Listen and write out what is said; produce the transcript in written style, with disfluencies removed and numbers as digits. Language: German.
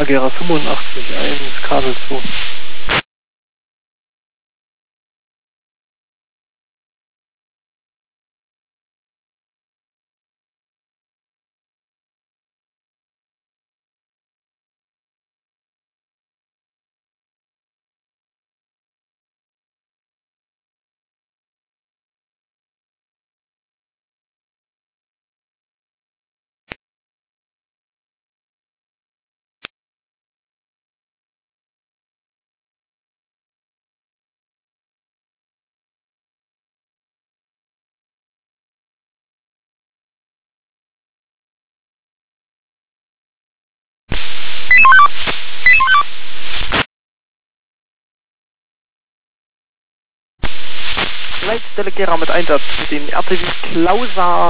Agera 85, 1, Kabel 2. Leitstelle Gera mit Einsatz mit den RTW Klauser